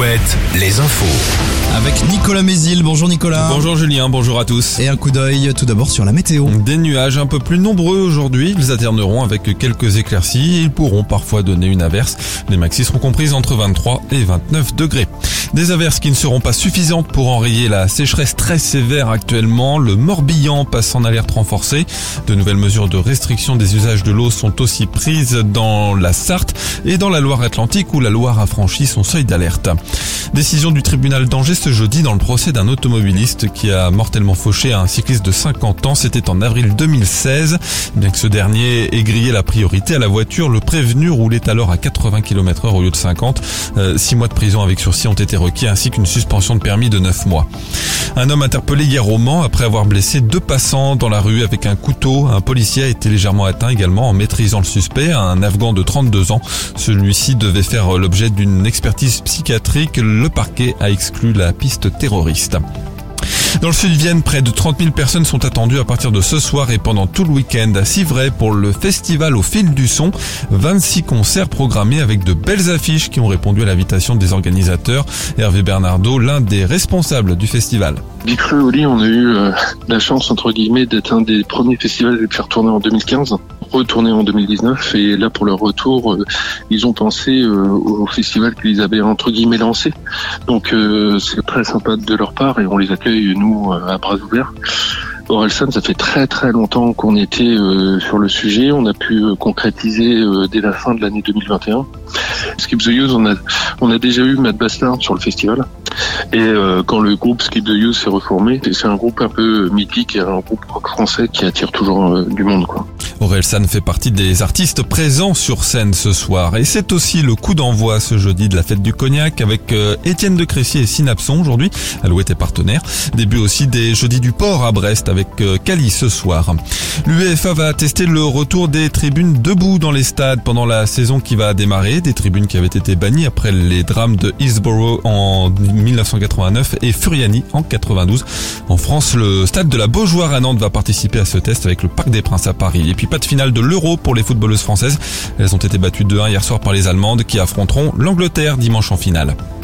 Alouette, les infos. Avec Nicolas Mézil. Bonjour Nicolas. Bonjour Julien, bonjour à tous. Et un coup d'œil tout d'abord sur la météo. Des nuages un peu plus nombreux aujourd'hui, ils alterneront avec quelques éclaircies et ils pourront parfois donner une averse. Les maxis seront comprises entre 23 et 29 degrés. Des averses qui ne seront pas suffisantes pour enrayer la sécheresse très sévère actuellement. Le Morbihan passe en alerte renforcée. De nouvelles mesures de restriction des usages de l'eau sont aussi prises dans la Sarthe et dans la Loire-Atlantique où la Loire a franchi son seuil d'alerte. Décision du tribunal d'Angers ce jeudi dans le procès d'un automobiliste qui a mortellement fauché un cycliste de 50 ans. C'était en avril 2016. Bien que ce dernier ait grillé la priorité à la voiture, le prévenu roulait alors à 80 km/h au lieu de 50. 6 mois de prison avec sursis ont été requis ainsi qu'une suspension de permis de 9 mois. Un homme interpellé hier au Mans après avoir blessé 2 passants dans la rue avec un couteau. Un policier a été légèrement atteint également en maîtrisant le suspect, un Afghan de 32 ans. Celui-ci devait faire l'objet d'une expertise psychiatrique. Le parquet a exclu la piste terroriste. Dans le Sud-Vienne, près de 30 000 personnes sont attendues à partir de ce soir et pendant tout le week-end à Civray pour le festival au fil du son. 26 concerts programmés avec de belles affiches qui ont répondu à l'invitation des organisateurs. Hervé Bernardo, l'un des responsables du festival. Big Flo et Oli, on a eu la chance, entre guillemets, d'être un des premiers festivals à les faire tourner en 2015, retourner en 2019, et là, pour leur retour, ils ont pensé au festival qu'ils avaient, entre guillemets, lancé. Donc, c'est très sympa de leur part, et on les accueille, nous, à bras ouverts. Orelsan, ça fait très très longtemps qu'on était sur le sujet. On a pu concrétiser dès la fin de l'année 2021. Skip the Use, on a déjà eu Matt Bastard sur le festival. Et quand le groupe Skip the Use s'est reformé, c'est un groupe un peu mythique, un groupe rock français qui attire toujours du monde, quoi. Orelsan fait partie des artistes présents sur scène ce soir. Et c'est aussi le coup d'envoi ce jeudi de la fête du cognac avec Étienne de Crécy et Synapson aujourd'hui. Alouette est partenaire. Début aussi des jeudis du port à Brest avec Cali ce soir. L'UEFA va tester le retour des tribunes debout dans les stades pendant la saison qui va démarrer. Des tribunes qui avaient été bannies après les drames de Hillsborough en 1989 et Furiani en 92. En France, le stade de la Beaujoire à Nantes va participer à ce test avec le Parc des Princes à Paris. Et puis pas de finale de l'Euro pour les footballeuses françaises. Elles ont été battues 2-1 hier soir par les Allemandes qui affronteront l'Angleterre dimanche en finale.